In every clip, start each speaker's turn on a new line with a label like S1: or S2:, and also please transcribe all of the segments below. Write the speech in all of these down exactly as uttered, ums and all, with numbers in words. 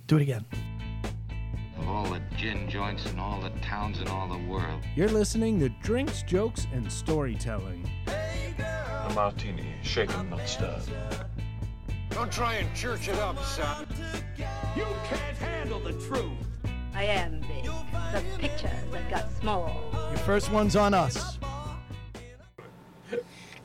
S1: Do it again.
S2: Of all the gin joints in all the towns in all the world.
S3: You're listening to Drinks, Jokes, and Storytelling.
S4: A martini, shaken, not stirred.
S5: Don't try and church it up, son.
S6: You can't handle the truth.
S7: I am big. The picture that got small.
S3: Your first one's on us.
S4: I,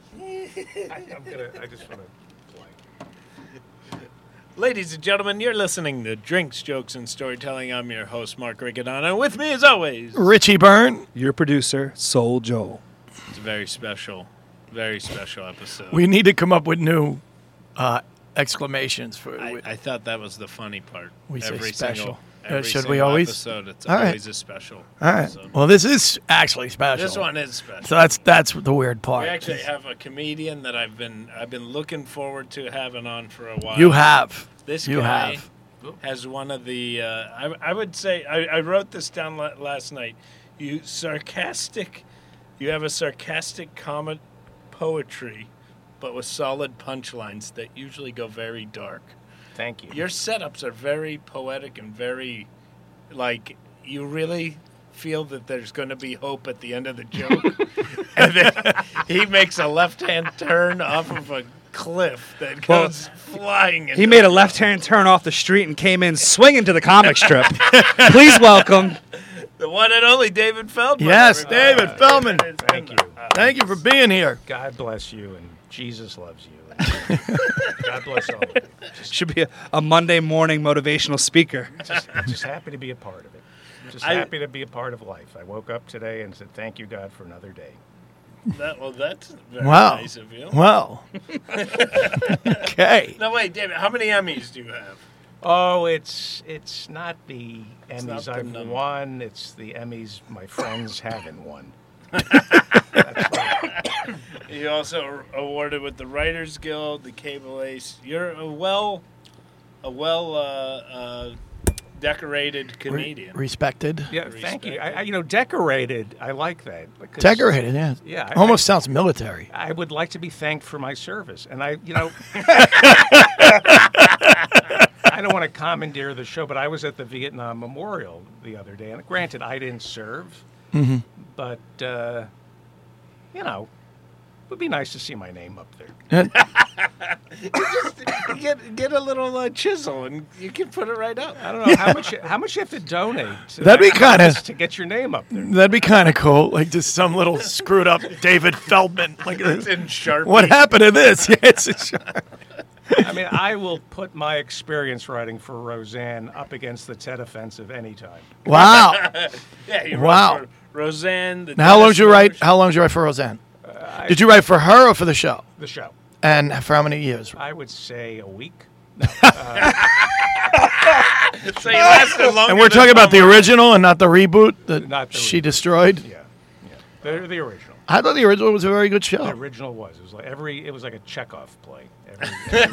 S4: I'm gonna. I just want to play.
S8: Ladies and gentlemen, you're listening to Drinks, Jokes, and Storytelling. I'm your host, Mark Riccadonna. With me, as always,
S1: Richie Byrne.
S9: Your producer, Soul Joel.
S8: It's a very special, very special episode.
S1: We need to come up with new uh, exclamations for.
S8: I, I thought that was the funny part.
S1: We say
S8: every
S1: special.
S8: Single,
S1: Uh,
S8: every
S1: should
S8: single
S1: we always?
S8: Episode, it's
S1: All right.
S8: always a special.
S1: All right.
S8: episode.
S1: Well, this is actually special.
S8: This one is special.
S1: So that's that's the weird part.
S8: We actually have a comedian that I've been I've been looking forward to having on for a while.
S1: You have.
S8: This
S1: you
S8: guy
S1: have.
S8: has one of the. Uh, I, I would say I, I wrote this down la- last night. You sarcastic. You have a sarcastic comic poetry, but with solid punchlines that usually go very dark.
S4: Thank you.
S8: Your setups are very poetic and very, like, you really feel that there's going to be hope at the end of the joke. And then he makes a left-hand turn off of a cliff that goes well, flying.
S9: He made a left-hand turn off the street and came in swinging to the comic strip. Please welcome
S8: the one and only David Feldman.
S1: Yes,
S8: everybody.
S1: David Feldman.
S4: Thank you.
S1: Thank you for being here.
S4: God bless you, and Jesus loves you. God bless all of you. Just,
S9: Should be a, a Monday morning motivational speaker.
S4: just, just happy to be a part of it. Just
S8: I-
S4: happy to be a part of life. I woke up today and said, thank you, God, for another day.
S8: That, well, that's very
S1: Wow.
S8: nice of you.
S1: Well. Okay.
S8: No, wait, David, how many Emmys do you have?
S4: Oh, it's it's not the
S8: It's
S4: Emmys
S8: not the
S4: I've
S8: number.
S4: won. It's the Emmys my friends haven't won.
S8: You also are awarded with the Writers Guild, the Cable Ace. You're a well, a well uh, uh, decorated
S1: Re-
S8: comedian.
S1: respected.
S4: Yeah, thank you. I, I, you know, decorated. I like that. because-
S1: Decorated, yeah.
S4: Yeah, I-
S1: Almost sounds military.
S4: I would like to be thanked for my service, and I, you know, I don't want to commandeer the show, but I was at the Vietnam Memorial the other day, and granted, I didn't serve,
S1: Mm-hmm.
S4: but uh, you know, it would be nice to see my name up there.
S8: get get a little uh, chisel and you can put it right up.
S4: I don't know how much how much you have to donate. To
S1: That'd be
S4: that
S1: kinda-
S4: cause to get your name up there.
S1: That'd be kind of cool. Like just some little screwed up David Feldman. Like,
S8: It's in Sharpie.
S1: what happened to this? Yeah, it's a Sharpie.
S4: I mean, I will put my experience writing for Roseanne up against the Ted Offensive anytime.
S1: Wow.
S8: Yeah, you
S1: Wow.
S8: wrote for Roseanne. The
S1: Now, how long
S8: Dennis
S1: did you write?
S8: Miller
S1: How long did you write for Roseanne?
S4: I-
S1: Did you write for her or for the show?
S4: The show.
S1: And for how many years?
S4: I would say a week.
S8: show. So you lasted longer
S1: And we're
S8: than
S1: talking about the
S8: Tom
S1: original and not the reboot that
S4: Not the
S1: she
S4: reboot.
S1: destroyed.
S4: Yeah, yeah. The, the original.
S1: I thought the original was a very good
S4: The
S1: show.
S4: original was. It was like every. It was like a Chekhov play. Every,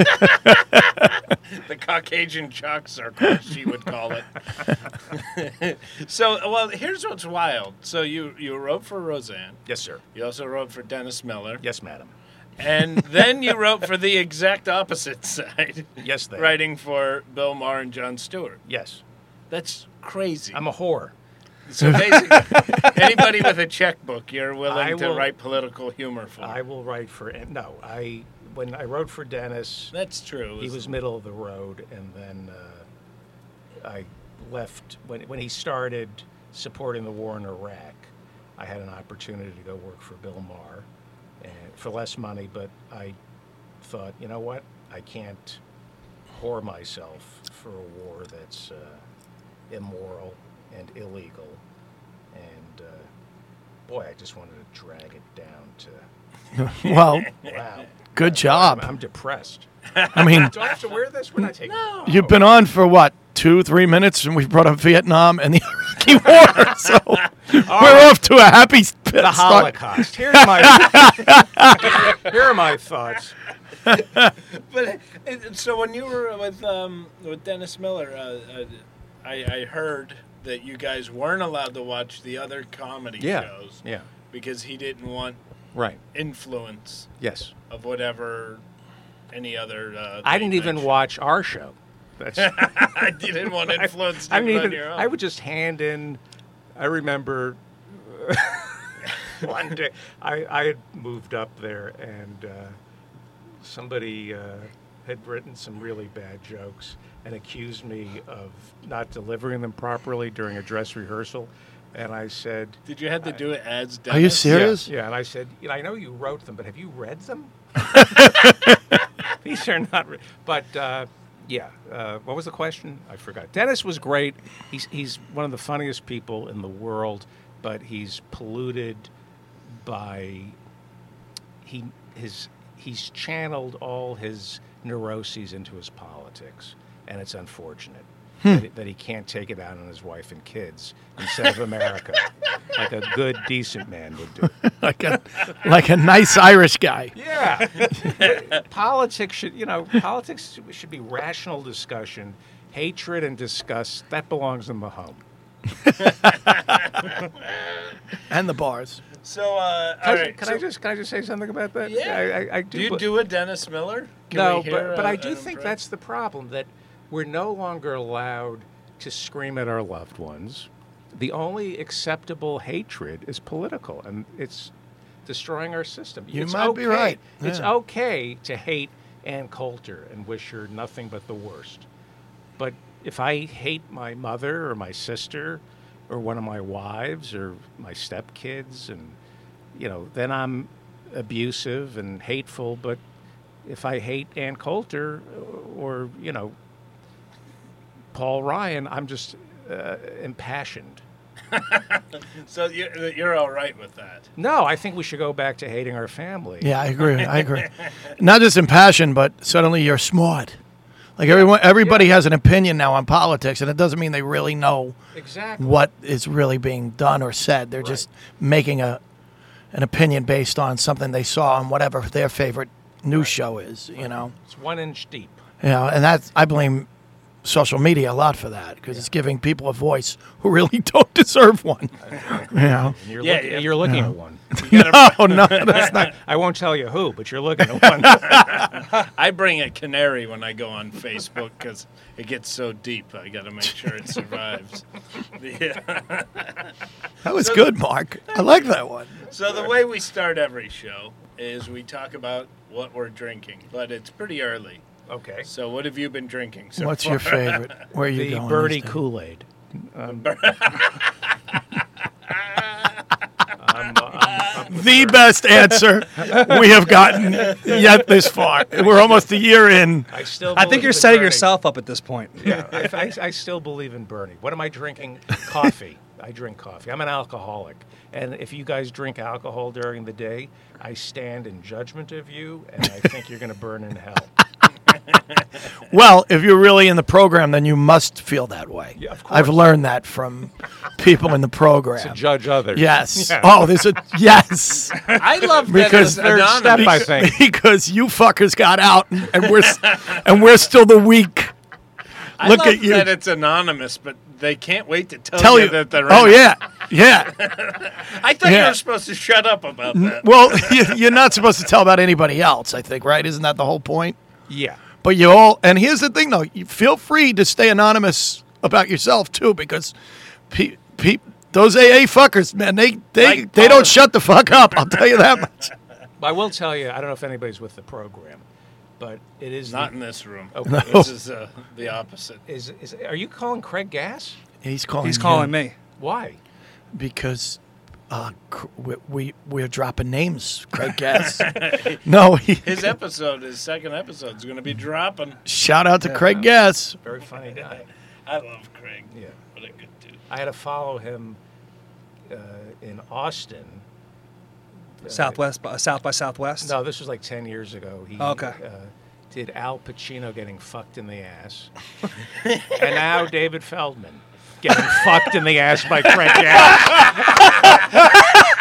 S8: the Caucasian chalk circle, she would call it. So, well, here's what's wild. So you, you wrote for Roseanne.
S4: yes, sir.
S8: You also wrote for Dennis Miller.
S4: Yes, madam.
S8: And then you wrote for the exact opposite side,
S4: Yes, they.
S8: writing for Bill Maher and Jon Stewart.
S4: Yes.
S8: That's crazy.
S4: I'm a whore.
S8: So basically, anybody with a checkbook, you're willing
S4: I
S8: to
S4: will-
S8: write political humor for.
S4: I will write for. No, I. When I wrote for Dennis,
S8: That's true.
S4: he was middle of the road, and then uh, I left when when he started supporting the war in Iraq. I had an opportunity to go work for Bill Maher, and for less money. But I thought, you know what, I can't whore myself for a war that's uh, immoral and illegal, and uh, boy, I just wanted to drag it down to
S1: Well,
S4: wow.
S1: good job.
S4: I'm, I'm depressed.
S1: I mean,
S4: Do I have to wear this? We're not taking. No.
S1: you've been on for what, two, three minutes, and we've brought up Vietnam and the Iraqi War, so we're off to a happy s-
S4: The
S1: start.
S4: Holocaust. Here's my. Here are my thoughts.
S8: But uh, so when you were with um, with Dennis Miller, uh, uh, I, I heard that you guys weren't allowed to watch the other comedy
S4: Yeah.
S8: shows
S4: Yeah.
S8: because he didn't want
S4: Right.
S8: influence
S4: Yes.
S8: of whatever any other. Uh,
S4: I didn't
S8: late
S4: even
S8: night show.
S4: watch our show. That's
S8: You didn't want to influence
S4: I
S8: it
S4: didn't
S8: on
S4: even.
S8: your own.
S4: I would just hand in. I remember one day I, I had moved up there and uh, somebody uh, had written some really bad jokes and accused me of not delivering them properly during a dress rehearsal. And I said,
S8: Did you have to do it as Dennis?
S1: Are you serious?
S4: Yeah, yeah, and I said, you know, I know you wrote them, but have you read them? These are not, re-. but uh, yeah. Uh, what was the question? I forgot. Dennis was great. He's he's one of the funniest people in the world, but he's polluted by he his he's channeled all his neuroses into his politics, and it's unfortunate. That, he, that he can't take it out on his wife and kids instead of America, like a good, decent man would do.
S1: like a like a nice Irish guy.
S4: Yeah, politics should, you know, politics should be rational discussion. Hatred and disgust, that belongs in the home.
S1: And the bars.
S8: So, uh,
S4: Can,
S8: all
S4: I,
S8: right.
S4: can
S8: so,
S4: I just can I just say something about that?
S8: Yeah.
S4: I, I, I do.
S8: do you
S4: but-
S8: do a Dennis Miller? Can
S4: no,
S8: we hear
S4: but but
S8: a-
S4: I do
S8: an
S4: think
S8: impression?
S4: that's the problem, that we're no longer allowed to scream at our loved ones. The only acceptable hatred is political, and it's destroying our system.
S1: You
S4: It's
S1: might be
S4: okay-
S1: right.
S4: It's
S1: Yeah.
S4: okay to hate Ann Coulter and wish her nothing but the worst. But if I hate my mother or my sister or one of my wives or my stepkids, and you know, then I'm abusive and hateful. But if I hate Ann Coulter or, you know, Paul Ryan, I'm just uh, impassioned.
S8: So you're, you're all right with that?
S4: No, I think we should go back to hating our family.
S1: Yeah, I agree. I agree. Not just impassioned, but suddenly you're smart. Like everyone, everybody has an opinion now on politics, and it doesn't mean they really know
S4: Exactly.
S1: what is really being done or said. They're just making a an opinion based on something they saw on whatever their favorite news show is. You know,
S4: It's one inch deep.
S1: you know, and that's I blame social media a lot for that because it's giving people a voice who really don't deserve one. You know,
S4: And you're
S8: Yeah,
S4: looking,
S8: yeah.
S4: you're looking at one.
S1: no, no, that's not.
S4: I won't tell you who, but you're looking at one.
S8: I bring a canary when I go on Facebook because it gets so deep. I got to make sure it survives. Yeah.
S1: That was good, Mark. I like that one.
S8: So the way we start every show is we talk about what we're drinking, but it's pretty early.
S4: Okay.
S8: So what have you been drinking so
S1: What's
S8: far?
S1: your favorite? Where are you
S4: The
S1: going?
S4: Birdie
S1: these days?
S4: Kool-Aid. Um, I'm, uh, I'm, I'm
S1: The best answer we have gotten yet this far. We're almost a year in.
S4: I still.
S9: I think
S4: believe
S9: you're
S4: in
S9: setting
S4: Bernie.
S9: yourself up at this point.
S4: Yeah, I, I, I still believe in Bernie. What am I drinking? Coffee. I drink coffee. I'm an alcoholic. And if you guys drink alcohol during the day, I stand in judgment of you, and I think you're going to burn in hell.
S1: Well, if you're really in the program, then you must feel that way.
S4: Yeah, of
S1: I've
S4: course.
S1: learned that from people in the program.
S4: To judge others.
S1: Yes.
S4: Yeah.
S1: Oh, there's a yes.
S8: I love that
S1: Because
S8: it's
S4: third
S8: anonymous.
S4: step, I think.
S1: because you fuckers got out and, and we're s- and we're still the weak.
S8: I
S1: Look
S8: love
S1: at you.
S8: that it's anonymous, but they can't wait to tell,
S1: Tell
S8: you,
S1: you.
S8: that they're
S1: Oh
S8: in.
S1: yeah, yeah.
S8: I thought you
S1: Yeah.
S8: were supposed to shut up about that.
S1: Well, you, you're not supposed to tell about anybody else. I think, right? Isn't that the whole point?
S4: Yeah.
S1: But you all, and here's the thing, though. You feel free to stay anonymous about yourself too, because pe- pe- those A A fuckers, man, they they
S8: Like
S1: they
S8: Paul-
S1: don't shut the fuck up. I'll tell you that much.
S4: I will tell you, I don't know if anybody's with the program, but it is
S8: Not
S4: the,
S8: in this room.
S4: Okay.
S8: This is uh, the opposite.
S4: is, is are you calling Craig Gass?
S1: He's calling.
S9: He's calling
S1: you
S9: me.
S4: Why?
S1: because uh, cr- we, we we're dropping names. Craig Gass. no, he,
S8: His episode, his second episode, is going to be dropping.
S1: shout out to Craig Gass.
S4: Very funny guy.
S8: I love Craig.
S4: Yeah.
S8: What a good dude.
S4: I had to follow him uh, in Austin.
S9: Southwest, by, South by Southwest.
S4: No, this was like ten years ago. He
S9: Oh, okay.
S4: uh, did Al Pacino getting fucked in the ass. And now David Feldman getting fucked in the ass by Craig Gass.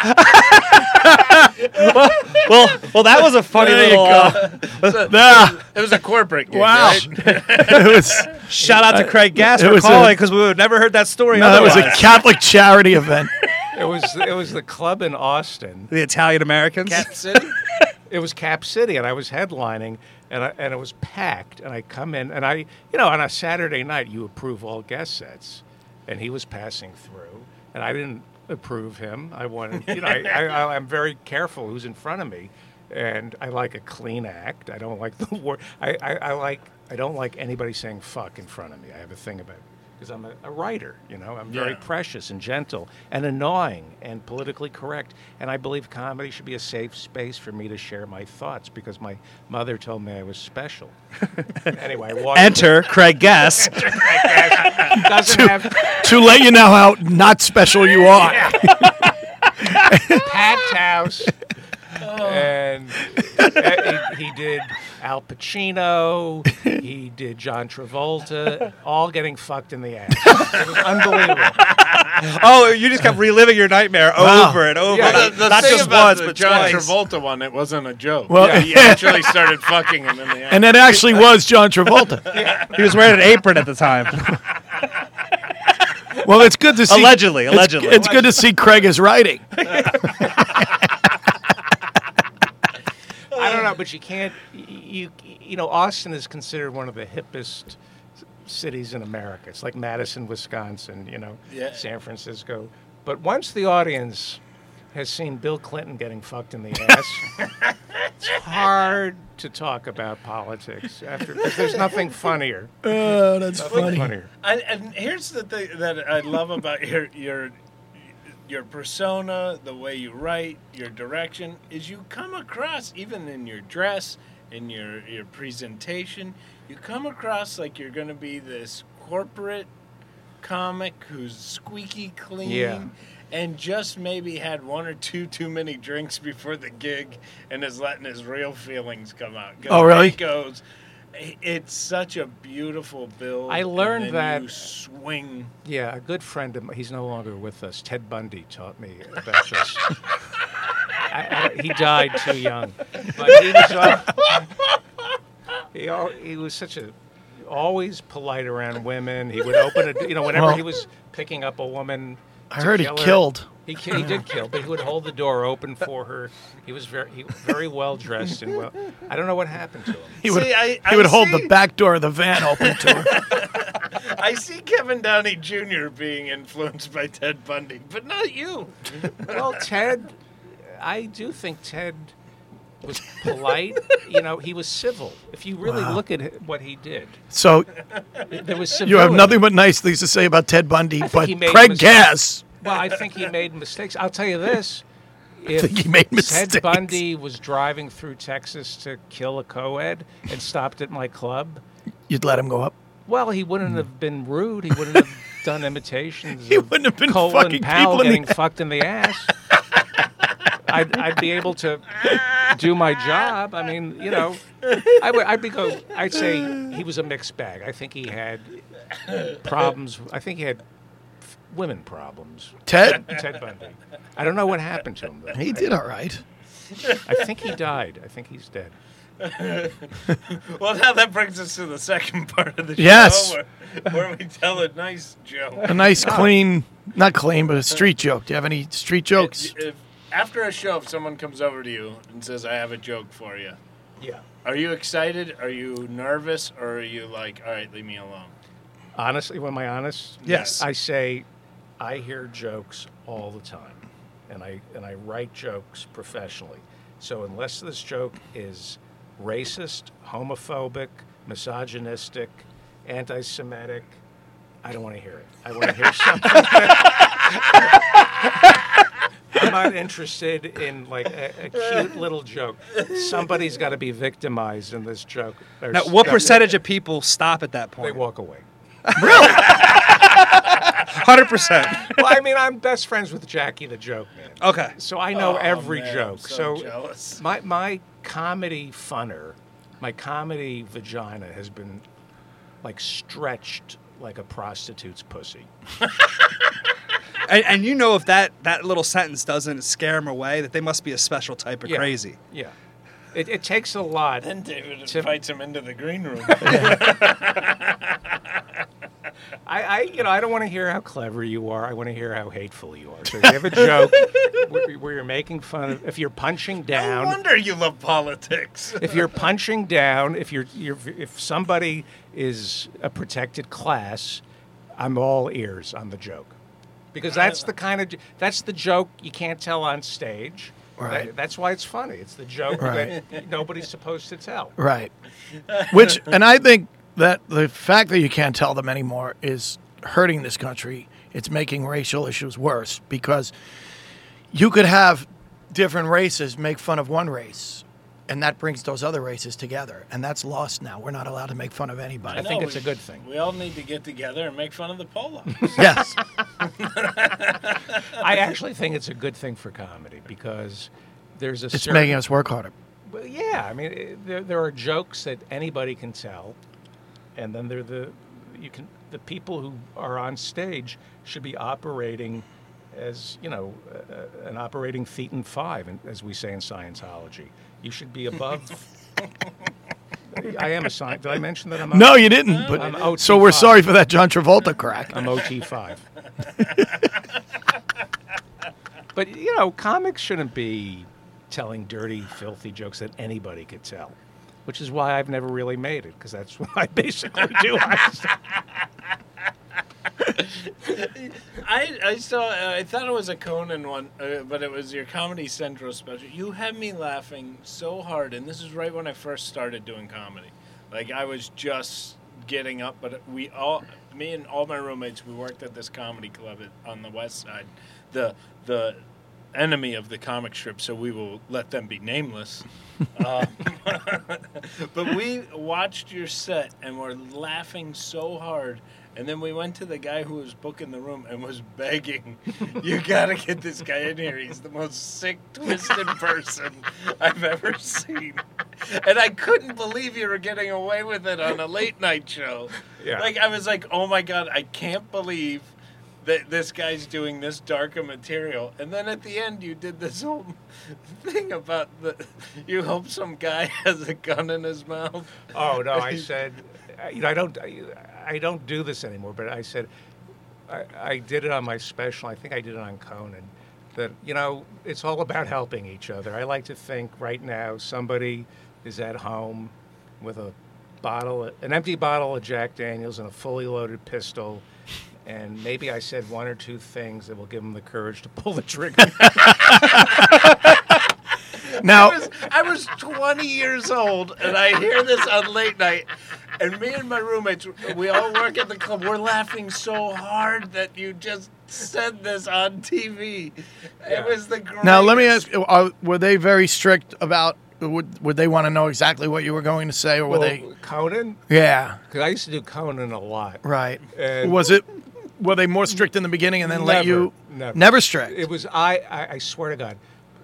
S9: Well, well, that was a funny
S1: There you
S9: little. Uh,
S1: Ah,
S8: It was a corporate gig,
S1: wow.
S8: right?
S1: it was
S9: shout out to Craig Gass
S1: it
S9: for
S1: was a-
S9: calling because we would have never heard that story.
S1: no, that was a
S9: otherwise.
S1: Catholic charity event.
S4: It was it was the club in Austin.
S9: The Italian Americans.
S8: Cat City?
S4: It was Cap City, and I was headlining. And, I, and it was packed, and I come in, and I, you know, on a Saturday night, you approve all guest sets, and he was passing through, and I didn't approve him. I wanted, you know, I, I, I'm very careful who's in front of me, and I like a clean act. I don't like the word. I, I, I like. I don't like anybody saying "fuck" in front of me. I have a thing about it because I'm a, a writer. You know, I'm very
S8: Yeah.
S4: precious and gentle and annoying and politically correct. And I believe comedy should be a safe space for me to share my thoughts because my mother told me I was special. Anyway, I walked
S9: Enter Craig Gass.
S4: doesn't have
S1: To let you know how not special you are.
S4: packed house. And uh, he, he did Al Pacino, he did John Travolta, all getting fucked in the ass. It was unbelievable.
S9: Oh, you just kept reliving your nightmare
S1: Wow.
S9: over and over.
S4: Yeah,
S8: The, the
S9: Not
S8: thing
S9: just
S8: about
S9: once,
S8: the
S9: but
S8: John
S9: twice.
S8: Travolta one, it wasn't a joke.
S1: Well-
S8: yeah, he actually started fucking him in the ass.
S1: And it actually was John Travolta.
S9: He was wearing an apron at the time.
S1: Well, it's good to see.
S9: Allegedly,
S1: it's-
S9: allegedly.
S1: It's, good to see Craig is writing.
S4: I don't know, but you can't. You you know, Austin is considered one of the hippest cities in America. It's like Madison, Wisconsin. You know,
S8: Yeah.
S4: San Francisco. But once the audience has seen Bill Clinton getting fucked in the ass, it's hard to talk about politics after because there's nothing funnier.
S1: Oh, that's
S4: Nothing
S1: funny.
S4: funnier.
S8: And, and here's the thing that I love about your your your persona, the way you write, your direction, is you come across, even in your dress, in your your presentation, you come across like you're going to be this corporate comic who's squeaky clean.
S4: Yeah.
S8: And just maybe had one or two too many drinks before the gig, and is letting his real feelings come out. 'Cause
S1: Oh, really?
S8: He goes, it's such a beautiful build.
S4: I learned
S8: and then
S4: that-
S8: you swing.
S4: Yeah, a good friend of mine, he's no longer with us, Ted Bundy, taught me about this. I, I, he died too young. But he was, uh, he, al- he was such a, always polite around women. He would open it, you know, whenever
S1: Well,
S4: he was picking up a woman.
S1: I
S4: to
S1: heard he
S4: kill her,
S1: killed.
S4: He, ki- he did kill, but he would hold the door open for her. He was very, he, very well dressed and well. I don't know what happened to him.
S1: He would,
S8: See, I-
S1: he would
S8: I
S1: hold
S8: see-
S1: the back door of the van open to her.
S8: I see Kevin Downey Junior being influenced by Ted Bundy, but not you.
S4: Well, Ted, I do think Ted was polite. You know, he was civil. If you really
S1: Wow.
S4: look at it- what he did,
S1: So
S4: there was civility.
S1: you have nothing but nice things to say about Ted Bundy,
S4: think
S1: but
S4: he made
S1: Craig
S4: mistakes.
S1: Gass,
S4: Well, I think he made mistakes. I'll tell you this. If
S1: think he made mistakes.
S4: Ted Bundy was driving through Texas to kill a co-ed and stopped at my club,
S1: you'd let him go up.
S4: well, he wouldn't have been rude. He wouldn't have done imitations
S1: He
S4: of
S1: wouldn't have been
S4: Colin
S1: fucking
S4: Powell
S1: people in the
S4: getting fucked in the ass. I'd, I'd be able to do my job. I mean, you know, I would, I'd be go. I'd say he was a mixed bag. I think he had problems. I think he had f- women problems.
S1: Ted,
S4: Ted Bundy. I don't know what happened to him. Though.
S1: he did all right.
S4: I think he died. I think he's dead.
S8: Well, now that brings us to the second part of the show,
S1: Yes.
S8: where, where we tell a nice joke.
S1: A nice, clean, not clean, but a street joke. Do you have any street jokes?
S8: If- if- after a show, if someone comes over to you and says, "I have a joke for you,"
S4: Yeah.
S8: are you excited? Are you nervous? Or are you like, "All right, leave me alone"?
S4: Honestly, am I honest?
S9: Yes.
S4: I say, I hear jokes all the time, and I and I write jokes professionally. So unless this joke is racist, homophobic, misogynistic, anti-Semitic, I don't want to hear it. I want to hear something. I'm not interested in like a, a cute little joke. Somebody's got to be victimized in this joke. Or
S9: Now, what
S4: stuff-
S9: percentage of people stop at that
S4: They
S9: point?
S4: walk away.
S9: one hundred percent.
S4: Well, I mean, I'm best friends with Jackie the Joke Man.
S9: Okay.
S4: So I know
S8: Oh,
S4: every
S8: man, I'm
S4: joke.
S8: so
S4: So,
S8: jealous.
S4: my my comedy funner, my comedy vagina has been like stretched like a prostitute's pussy.
S9: And, and you know if that, that little sentence doesn't scare them away, that they must be a special type of
S4: Yeah.
S9: crazy.
S4: Yeah. It, it takes a lot.
S8: Then David
S4: To-
S8: invites him into the green room.
S4: I, I, you know, I don't want to hear how clever you are. I want to hear how hateful you are. So if you have a joke where, where you're making fun of, if you're punching down.
S8: No wonder you love politics.
S4: If you're punching down, if you're, you're, if somebody is a protected class, I'm all ears on the joke, because that's the kind of that's the joke you can't tell on stage.
S1: Right.
S4: That- That's why it's funny. It's the joke
S1: Right.
S4: that nobody's supposed to tell.
S1: Right. Which, and I think that the fact that you can't tell them anymore is hurting this country. It's making racial issues worse, because you could have different races make fun of one race, and that brings those other races together. And that's lost now. We're not allowed to make fun of anybody.
S4: I think
S8: No,
S4: it's a
S8: we-
S4: good thing.
S8: We all need to get together and make fun of the Polos.
S1: Yes.
S4: I actually think it's a good thing for comedy, because there's a
S1: It's
S4: certain,
S1: making us work harder.
S4: Well, yeah, I mean, it, there, there are jokes that anybody can tell, and then there are the you can the people who are on stage should be operating as, you know, uh, an operating Thetan five, and- as we say in Scientology. You should be above. I am a science. Did I mention that I'm?
S1: No, you didn't.
S4: I'm
S1: But
S4: O T
S1: so we're
S4: five.
S1: sorry for that John Travolta crack.
S4: I'm O T five. But, you know, comics shouldn't be telling dirty, filthy jokes that anybody could tell, which is why I've never really made it, because that's what I basically do. I,
S8: I I saw. Uh, I thought it was a Conan one, uh, but it was your Comedy Central special. You had me laughing so hard, and this is right when I first started doing comedy. Like, I was just getting up, but we all, me and all my roommates, we worked at this comedy club at, on the West Side, the the enemy of the comic strip. So we will let them be nameless. um, but we watched your set and were laughing so hard. And then we went to the guy who was booking the room and was begging, you gotta get this guy in here. He's the most sick, twisted person I've ever seen. And I couldn't believe you were getting away with it on a late night show.
S4: Yeah.
S8: Like, I was like, oh my God, I can't believe that this guy's doing this dark a material. And then at the end, you did this whole thing about the, you hope some guy has a gun in his mouth.
S4: oh no, I said, uh, you know, I don't, I, I don't do this anymore. But I said, I, I did it on my special. I think I did it on Conan. That, you know, it's all about helping each other. I like to think right now somebody is at home with a bottle, an empty bottle of Jack Daniels and a fully loaded pistol. And maybe I said one or two things that will give them the courage to pull the trigger.
S1: Now,
S8: I was, I was twenty years old, and I hear this on late night, and me and my roommates, we all work at the club. We're laughing so hard that you just said this on T V.
S4: Yeah.
S8: It was the greatest.
S1: now let me ask: are, were they very strict about? Would would they want to know exactly what you were going to say, or were
S4: Well,
S1: they?
S4: Conan?
S1: Yeah,
S4: Because I used to do Conan a lot.
S1: right.
S4: And-
S1: was it? Were they more strict in the beginning and then let
S4: Never,
S1: you?
S4: never.
S1: strict.
S4: It was, I, I, I swear to God,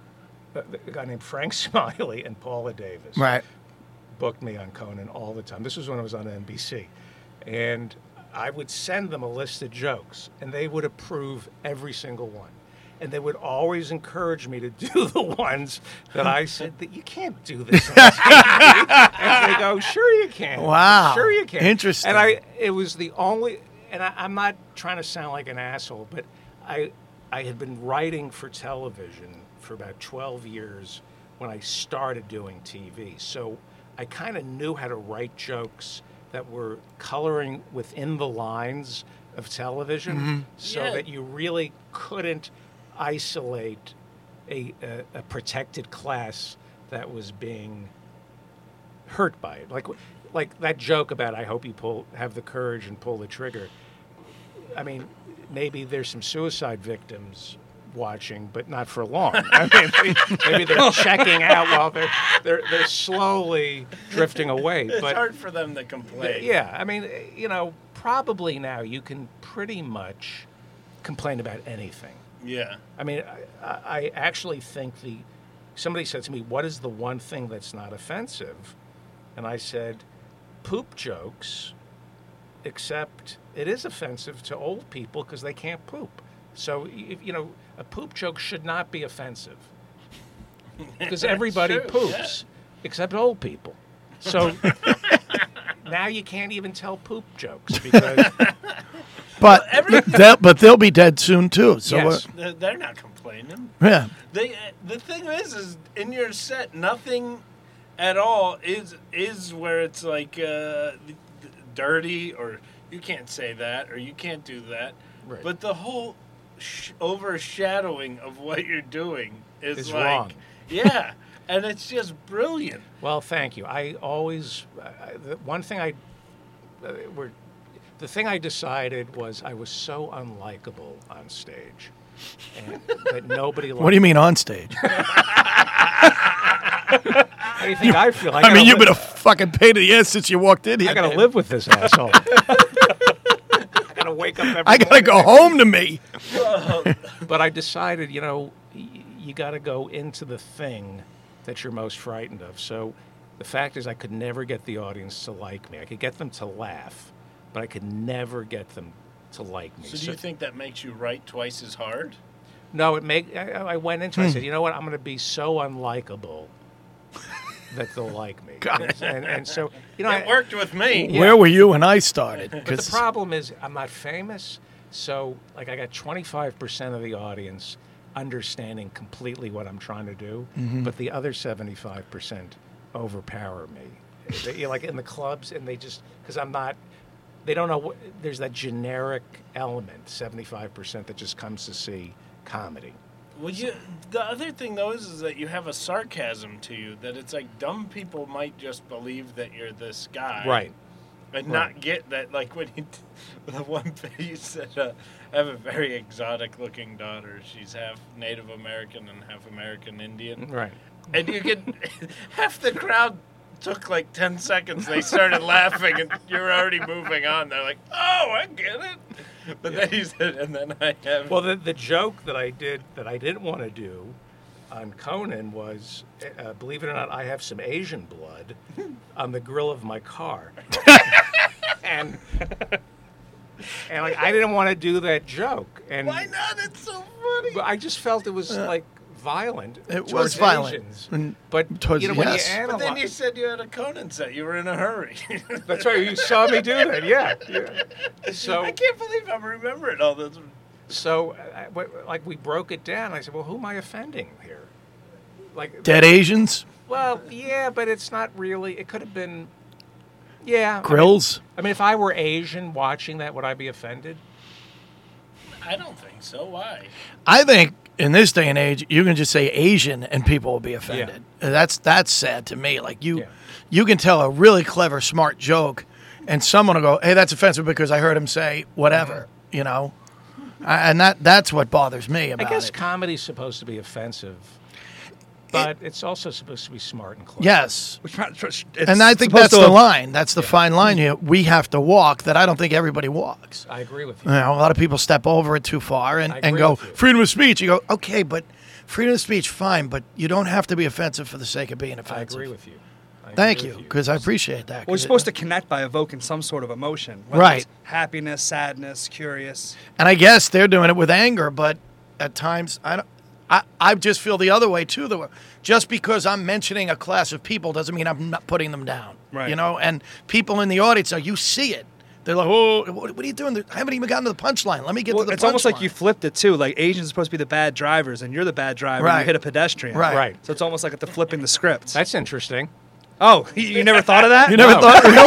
S4: a a guy named Frank Smiley and Paula Davis
S1: right.
S4: booked me on Conan all the time. This was when I was on N B C. And I would send them a list of jokes, and they would approve every single one. And they would always encourage me to do the ones that I said that you can't do this on T V. And they go, sure you can.
S1: Wow.
S4: Sure you can.
S1: Interesting.
S4: And I, it was the only, and I, I'm not trying to sound like an asshole, but I, I had been writing for television for about twelve years when I started doing T V. So I kind of knew how to write jokes that were coloring within the lines of television,
S1: Mm-hmm.
S4: so
S8: Yeah.
S4: that you really couldn't isolate a, a, a protected class that was being hurt by it. Like, like that joke about I hope you pull have the courage and pull the trigger. I mean, maybe there's some suicide victims watching, but not for long. I mean, maybe they're checking out while they're they're they're slowly drifting away.
S8: It's
S4: but
S8: hard for them to complain.
S4: yeah, I mean, you know, probably now you can pretty much complain about anything.
S8: Yeah.
S4: I mean, I, I actually think the somebody said to me, "What is the one thing that's not offensive?" And I said, "Poop jokes." Except it is offensive to old people because they can't poop. So if, you know, a poop joke should not be offensive because everybody
S8: true,
S4: poops except old people. So now you can't even tell poop jokes because
S1: But
S8: every-
S1: they'll, but they'll be dead soon too. So
S4: Yes.
S1: uh,
S8: They're, they're not complaining.
S1: yeah,
S8: They the thing is, is in your set, nothing at all is is where it's like uh, dirty, or you can't say that, or you can't do that.
S4: Right.
S8: But the whole sh- overshadowing of what you're doing is,
S4: Is
S8: like,
S4: wrong.
S8: yeah, and it's just brilliant.
S4: Well, thank you. I always, I, the one thing I, uh, were, the thing I decided was I was so unlikable on stage, and that nobody. Liked
S1: what do you mean on stage?
S4: How do you think I feel? I,
S1: I mean,
S4: gotta
S1: you've been a
S4: li-
S1: fucking pain in the ass since you walked in here.
S4: I gotta
S1: man.
S4: live with this asshole. I gotta wake up every
S1: I gotta
S4: morning.
S1: go home to me.
S4: But I decided, you know, y- you got to go into the thing that you're most frightened of. So the fact is, I could never get the audience to like me. I could get them to laugh, but I could never get them to like me.
S8: So do you think that makes you write twice as hard?
S4: No, it make. I, I went into. it, I said, you know what? I'm going to be so unlikable that they'll like me.
S1: God.
S4: And, and so, you know,
S8: It
S4: I-
S8: worked with me.
S4: Yeah.
S1: Where were you when I started?
S4: But
S1: 'Cause-
S4: the problem is, I'm not famous, so like I got twenty-five percent of the audience understanding completely what I'm trying to do,
S1: Mm-hmm.
S4: but the other seventy-five percent overpower me. They, you know, like in the clubs, and they just because I'm not. They don't know what. There's that generic element, seventy-five percent that just comes to see comedy.
S8: Well, you, the other thing though is, is that you have a sarcasm to you that it's like dumb people might just believe that you're this guy,
S4: Right.
S8: and
S4: Right.
S8: not get that. Like when you, the one thing you said, uh, I have a very exotic-looking daughter. She's half Native American and half American Indian,
S4: Right.
S8: and you get half the crowd took like ten seconds. They started laughing, and you're already moving on. They're like, "Oh, I get it." But then he said, and then I have.
S4: Well, the, the joke that I did that I didn't want to do on Conan was, uh, believe it or not, I have some Asian blood on the grill of my car, and and like I didn't want to do that joke, and
S8: why not? It's so funny.
S4: but I just felt it was like violent.
S1: It was
S4: towards
S1: violent.
S4: Asians.
S1: And
S4: But
S1: towards-
S4: you know when
S1: yes.
S4: you
S8: But
S4: analyze,
S8: then you said you had a Conan set. You were in a hurry.
S4: that's right. You saw me do that, yeah. yeah. So
S8: I can't believe I'm remembering all this.
S4: so uh, w- like we broke it down. I said, well, who am I offending here? Like
S1: dead Asians,
S4: Well, yeah, but it's not really. It could have been. Yeah.
S1: grills.
S4: I mean, if I were Asian watching that, would I be offended?
S8: I don't think so. Why?
S1: I think in this day and age, you can just say Asian and people will be offended. That's that's sad to me. Like you,
S4: Yeah.
S1: you can tell a really clever, smart joke, and someone will go, "Hey, that's offensive because I heard him say whatever," you know, I, and that that's what bothers me
S4: I
S1: about
S4: guess
S1: it.
S4: comedy's supposed to be offensive, but it's also supposed to be smart and clever.
S1: Yes,
S9: Which, it's
S1: and I think
S9: supposed
S1: that's
S9: to-
S1: the line. That's the fine line here. We have to walk that I don't think everybody walks.
S4: I agree with you.
S1: You know, a lot of people step over it too far and,
S4: I
S1: and
S4: agree
S1: go,
S4: with you.
S1: freedom of speech. You go, okay, but freedom of speech, fine, but you don't have to be offensive for the sake of being
S4: I
S1: offensive.
S4: agree with you. I
S1: Thank
S4: agree
S1: you,
S4: with
S1: because I appreciate that.
S9: We're
S1: 'cause it-
S9: supposed to connect by evoking some sort of emotion. whether
S1: Right.
S9: it's happiness, sadness, curious.
S1: And I guess they're doing it with anger, but at times I don't. I, I just feel the other way too. Though, just because I'm mentioning a class of people doesn't mean I'm not putting them down.
S9: Right.
S1: You know, and people in the audience, now you see it. They're like, "Oh, what, what are you doing? I haven't even gotten to the punchline. Let me get
S9: Well,
S1: to the."
S9: it's almost like
S1: punchline."
S9: you flipped it too. Like Asians are supposed to be the bad drivers, and you're the bad driver. And
S1: Right.
S9: you hit a pedestrian.
S1: Right.
S4: Right.
S9: So it's almost like the flipping the script.
S4: That's interesting.
S9: Oh, you you never thought of that?
S1: You never
S4: No.
S1: thought, really?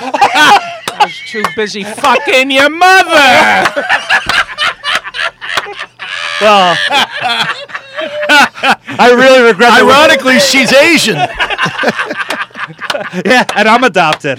S4: I was too busy fucking your mother.
S9: Well, I really regret. that we're-
S1: Ironically, she's Asian.
S9: Yeah, and I'm adopted.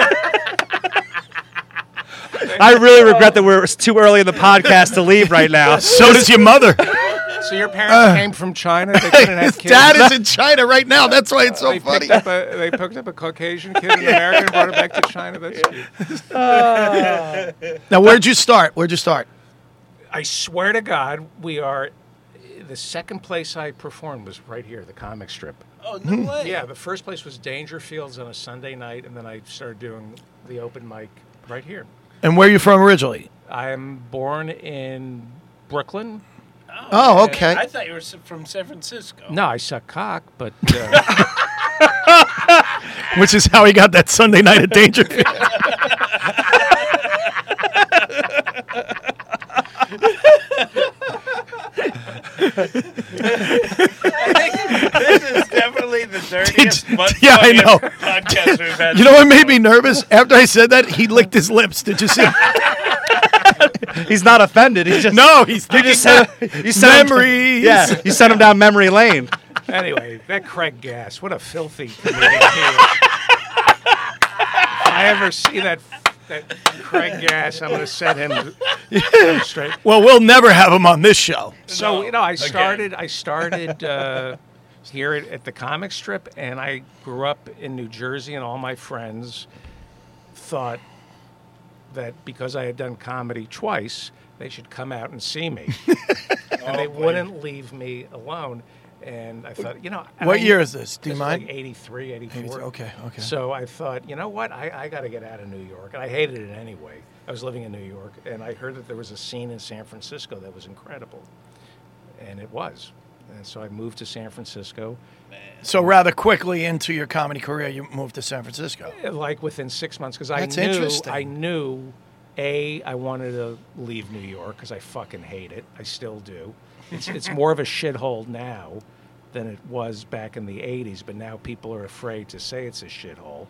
S9: I really regret that we're too early in the podcast to leave right now.
S1: So does your mother.
S4: So your parents came from China. They couldn't
S1: His
S4: have kids.
S1: dad is in China right now. That's why it's so
S4: they
S1: funny.
S4: picked up a they picked up a Caucasian kid in America and brought him back to China. That's cute.
S1: Now, where'd you start? Where'd you start?
S4: I swear to God, we are. The second place I performed was right here, the comic strip.
S8: Oh no way.
S4: Yeah, the first place was Dangerfields on a Sunday night, and then I started doing the open mic right here.
S1: And where are you from originally?
S4: I'm born in Brooklyn.
S1: Oh, okay.
S8: I thought you were s- from San Francisco.
S4: No, I suck cock, but uh,
S1: Which is how he got that Sunday night at Dangerfield.
S8: This is definitely the dirtiest, but
S1: Yeah, I know.
S8: podcast we've had.
S1: You know what made me nervous? After I said that, he licked his lips. Did you see?
S9: He's not offended. He just
S1: No, he's
S9: He just said, you sent him-
S1: memories.
S9: yeah, you sent him down memory lane.
S4: Anyway, that Craig Gass, what a filthy comedian he is. If I ever see that that Craig Gass, I'm going to set him straight.
S1: Well, we'll never have him on this show.
S4: So, you know, I
S8: again.
S4: started I started uh, here at, at the comic strip, and I grew up in New Jersey, and all my friends thought that because I had done comedy twice, they should come out and see me. And they wouldn't leave me alone. And I thought, you know... and
S1: What
S4: I-
S1: year is this? Do you
S4: this is
S1: mind?
S4: like eighty-three, eighty-four.
S1: Okay, okay.
S4: So I thought, you know what? I, I got to get out of New York. And I hated it anyway. I was living in New York, and I heard that there was a scene in San Francisco that was incredible. And it was. And so I moved to San Francisco.
S1: So rather quickly into your comedy career, you moved to San Francisco.
S4: Like within six months, because I
S1: That's
S4: knew,
S1: interesting.
S4: I knew, A, I wanted to leave New York because I fucking hate it. I still do. It's, it's more of a shithole now than it was back in the eighties, but now people are afraid to say it's a shithole.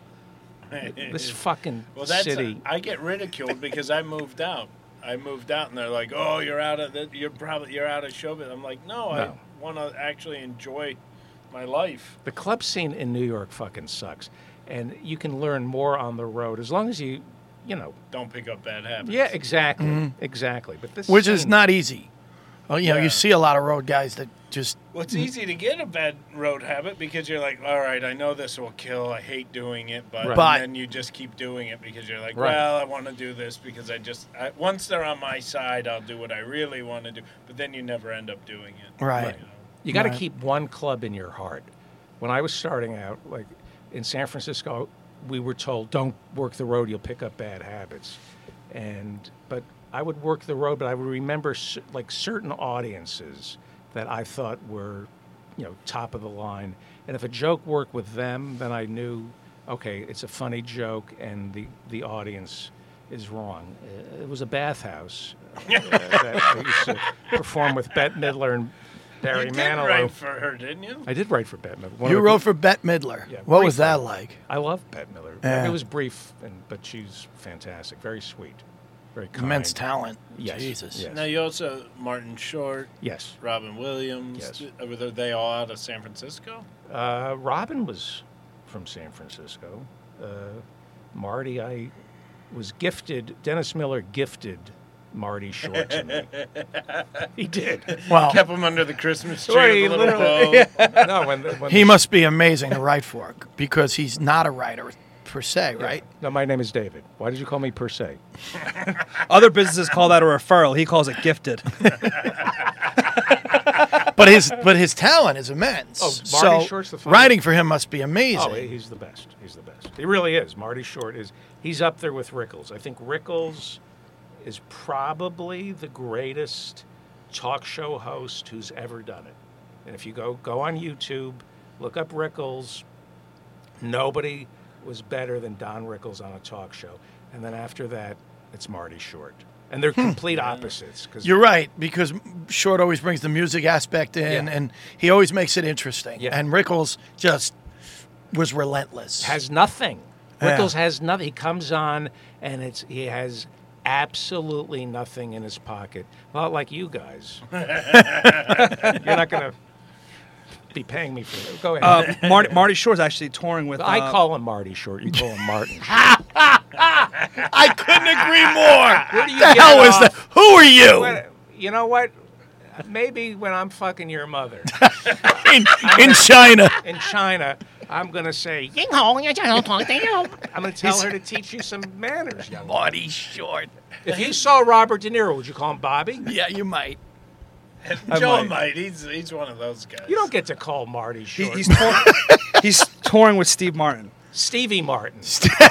S4: This fucking
S8: Well, that's
S4: city.
S8: I get ridiculed because I moved out. I moved out, and they're like, "Oh, you're out of the, you're probably you're out of showbiz." I'm like, "No, I
S4: No.
S8: want to actually enjoy my life."
S4: The club scene in New York fucking sucks, and you can learn more on the road as long as you, you know.
S8: Don't pick up bad habits.
S4: Yeah, exactly, exactly. But this,
S1: Mm-hmm. Which is
S4: scene-
S1: not easy. Well, you know,
S8: Yeah.
S1: you see a lot of road guys that just
S8: Well, it's easy to get a bad road habit because you're like, all right, I know this will kill. I hate doing it, but,
S4: Right.
S1: But-
S8: and then you just keep doing it because you're like,
S4: Right.
S8: well, I want to do this because I just I, once they're on my side, I'll do what I really want to do. But then you never end up doing it.
S1: Right.
S8: You know?
S4: You got to
S1: Right.
S4: keep one club in your heart. When I was starting out, like in San Francisco, we were told, "Don't work the road; you'll pick up bad habits." And but I would work the road, but I would remember cer- like certain audiences that I thought were, you know, top of the line. And if a joke worked with them, then I knew, okay, it's a funny joke, and the the audience is wrong. Uh, It was a bathhouse uh, that I used to perform with Bette Midler and Barry
S8: You did
S4: Manilow.
S8: write for her, didn't you?
S4: I did write for Bette Midler. One
S1: you
S4: of the-
S1: wrote for Bette Midler.
S4: Yeah,
S1: What was
S4: briefly.
S1: that like?
S4: I love Bette Midler.
S1: Yeah.
S4: It was brief, and, but she's fantastic. Very sweet. Very kind.
S1: Immense talent.
S4: Yes.
S1: Jesus.
S4: Yes.
S8: Now you also Martin Short,
S4: Yes.
S8: Robin Williams.
S4: Yes.
S8: Uh, Were they all out of San Francisco?
S4: Uh, Robin was from San Francisco. Uh, Marty, I was gifted, Dennis Miller gifted Marty Short to me. He did.
S1: Well,
S8: Kept them under the Christmas tree.
S4: Right,
S8: with a little
S4: literally.
S8: bow.
S4: No, when, the- when
S1: he
S4: the-
S1: must be amazing to write for because he's not a writer per se, right?
S4: No, my name is David. Why did you call me per se?
S9: Other businesses call that a referral. He calls it gifted.
S1: But his but his talent is immense.
S4: Oh, Marty
S1: so
S4: Short's the funniest.
S1: writing for him must be amazing.
S4: Oh, he's the best. He's the best. He really is. Marty Short is. He's up there with Rickles. I think Rickles is probably the greatest talk show host who's ever done it. And if you go go on YouTube, look up Rickles. Nobody was better than Don Rickles on a talk show. And then after that, it's Marty Short. And they're complete opposites. 'cause-
S1: You're right, because Short always brings the music aspect in,
S4: Yeah.
S1: and he always makes it interesting.
S4: Yeah.
S1: And Rickles just was relentless.
S4: has nothing.
S1: Yeah.
S4: Rickles has nothing. He comes on and it's he has absolutely nothing in his pocket. A lot like you guys. You're not going to be paying me for it. Go ahead.
S9: Uh, Marty, Marty Short's actually touring with.
S4: I
S9: uh,
S4: call him Marty Short. You call him Martin.
S1: I couldn't agree more.
S4: Where do you
S1: the
S4: get
S1: hell was
S4: off?
S1: that? Who are you?
S4: What- you know what? Maybe when I'm fucking your mother
S1: in, in China.
S4: in China, I'm going to say, "Ying hong, I'm going to tell her to teach you some manners, young man."
S1: Marty Short.
S4: If you saw Robert De Niro, would you call him Bobby?
S1: Yeah, you might.
S8: Joe
S9: might.
S8: might. He's he's one of those guys.
S4: You don't get to call Marty
S9: He,
S4: Short.
S9: he's, tour- he's touring with Steve Martin.
S4: Stevie Martin.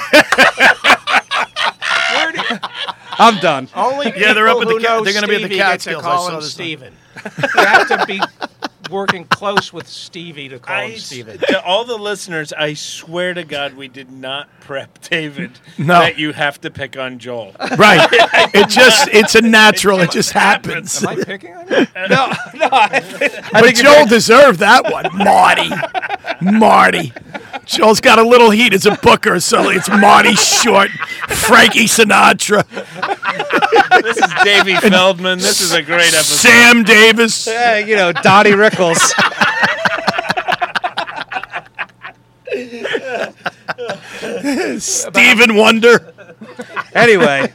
S8: Where do you-
S9: I'm done.
S4: Only
S1: Yeah, they're up
S4: people
S1: at the
S4: who
S1: ca-
S4: know
S1: they're gonna be at the
S4: Stevie get to
S1: Catskills. I
S4: call
S1: saw
S4: him
S1: this
S4: Steven. You have to be working close with Stevie to call
S8: I,
S4: him Steven.
S8: To all the listeners, I swear to God, we did not prep David
S1: No.
S8: that you have to pick on Joel.
S1: Right. It just, it's a natural. It just happens.
S4: Am I picking on you?
S9: No, no. I,
S1: But Joel deserved that one. Marty. Marty. Joel's got a little heat as a booker, so it's Marty Short, Frankie Sinatra,
S8: This is Davey Feldman. This is a great episode.
S1: Sam Davis.
S9: yeah, you know, Dottie Rickles.
S1: Stephen Wonder.
S9: Anyway,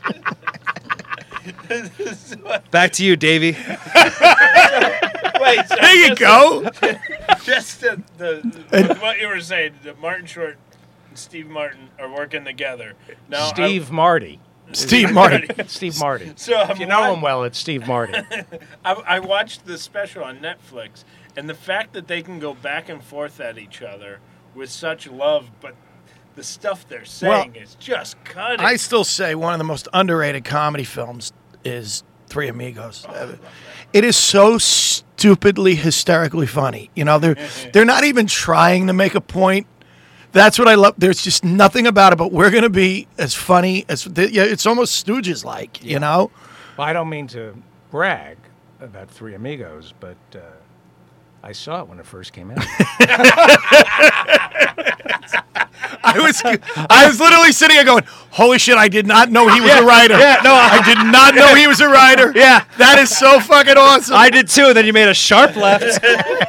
S9: back to you, Davey.
S8: Wait, so
S1: There you
S8: just-
S1: go.
S8: Just the, the, the what you were saying, that Martin Short and Steve Martin are working together. Now,
S4: Steve Marty.
S1: Steve Martin.
S4: Steve Marty.
S8: So I'm
S4: if you know
S8: wa-
S4: him well, it's Steve Marty.
S8: I, I watched the special on Netflix, and the fact that they can go back and forth at each other with such love, but the stuff they're saying is just cutting.
S1: I still say one of the most underrated comedy films is Three Amigos. It is so stupidly hysterically funny. You know, they're they're not even trying to make a point. That's what I love. There's just nothing about it, but we're going to be as funny as yeah, it's almost Stooges like, you know?
S4: Well, I don't mean to brag about Three Amigos, but uh, I saw it when it first came out.
S1: I was I was literally sitting here going, "Holy shit, I did not know he was a writer."
S9: Yeah, no,
S1: I did not know he was a writer.
S9: Yeah.
S1: That is so fucking awesome.
S9: I did too, and then you made a sharp left.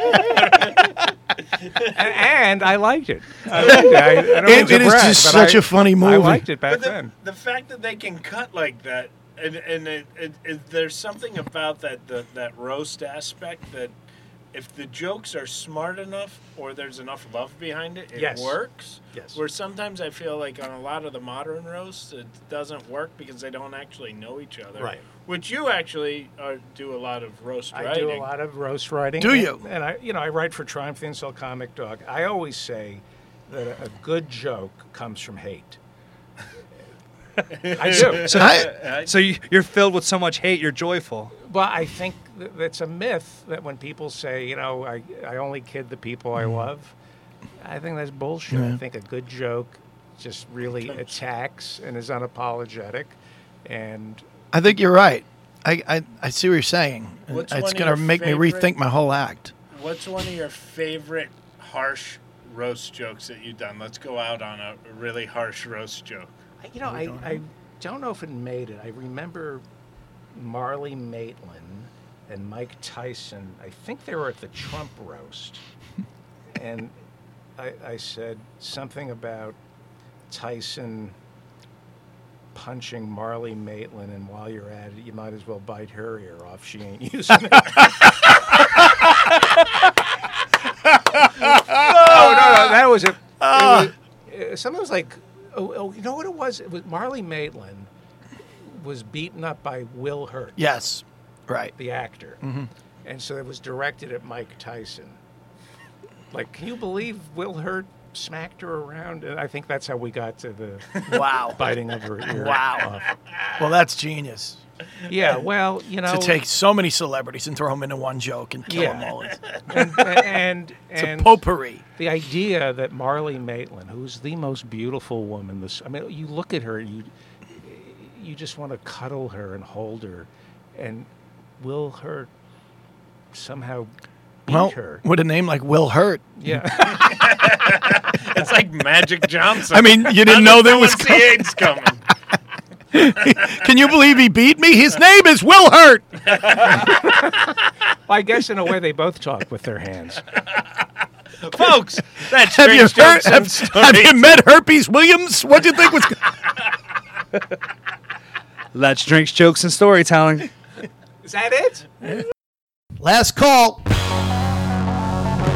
S4: and, and I liked it. I liked it. I, I don't
S1: It-
S4: mean to
S1: it is
S4: brag,
S1: just
S4: but
S1: such
S4: I-
S1: a funny movie.
S4: I liked it back
S8: But the,
S4: then.
S8: the fact that they can cut like that, and, and it, it, it, there's something about that the, that roast aspect that if the jokes are smart enough or there's enough love behind it, it
S4: Yes.
S8: works.
S4: Yes.
S8: Where sometimes I feel like on a lot of the modern roasts, it doesn't work because they don't actually know each other.
S4: Right.
S8: Which you actually are, do a lot of roast
S4: I
S8: writing.
S4: do a lot of roast writing.
S1: Do
S4: and-
S1: you?
S4: And I, you know, I write for Triumph the Insult Comic Dog. I always say that a, a good joke comes from hate. I do.
S9: So,
S1: I-
S9: so you, you're filled with so much hate, you're joyful.
S4: Well, I think th- that's a myth that when people say, you know, I, I only kid the people I love, I think that's bullshit. I think a good joke just really attacks and is unapologetic. And
S1: I think you're right. I, I, I see what you're saying.
S8: What's
S1: It's
S8: one of
S1: going to
S8: your
S1: make me
S8: favorite-
S1: rethink my whole act.
S8: What's one of your favorite harsh roast jokes that you've done? Let's go out on a really harsh roast joke.
S4: I- you know, I, I don't know if it made it. I remember Marley Maitland and Mike Tyson. I think they were at the Trump roast. And I, I said something about Tyson punching Marley Maitland, and while you're at it, you might as well bite her ear off. She ain't using it. no, no, no. That was it. It was, uh, something was like, oh, oh, you know what it was? It was Marley Maitland was beaten up by Will Hurt,
S1: Yes. Right.
S4: the actor, and so it was directed at Mike Tyson. Like, can you believe Will Hurt smacked her around? And I think that's how we got to the
S1: Wow.
S4: biting of her ear.
S1: Wow.
S4: off.
S1: Well, that's genius.
S4: Yeah. Well, you know,
S1: To take so many celebrities and throw them into one joke and kill
S4: Yeah.
S1: them all. It's,
S4: and and,
S1: it's
S4: and
S1: a potpourri.
S4: the idea that Marley Maitland, who's the most beautiful woman, this I mean, you look at her, you you just want to cuddle her and hold her, and Will Hurt somehow beat
S1: Well,
S4: her.
S1: with a name like Will Hurt.
S4: Yeah.
S8: It's like Magic Johnson.
S1: I mean, you didn't know there was.
S8: the AIDS coming.
S1: Can you believe he beat me? His name is Will Hurt.
S4: I guess in a way they both talk with their hands.
S8: Folks, that's
S1: Have you,
S8: Strange
S1: heard,
S8: Jokes
S1: have,
S8: and
S1: have you
S8: Stories.
S1: met Herpes Williams? What do you think was?
S9: Let's drinks, jokes, and storytelling.
S4: Is that it?
S1: Last call.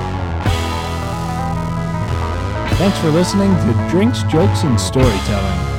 S3: Thanks for listening to Drinks, Jokes, and Storytelling.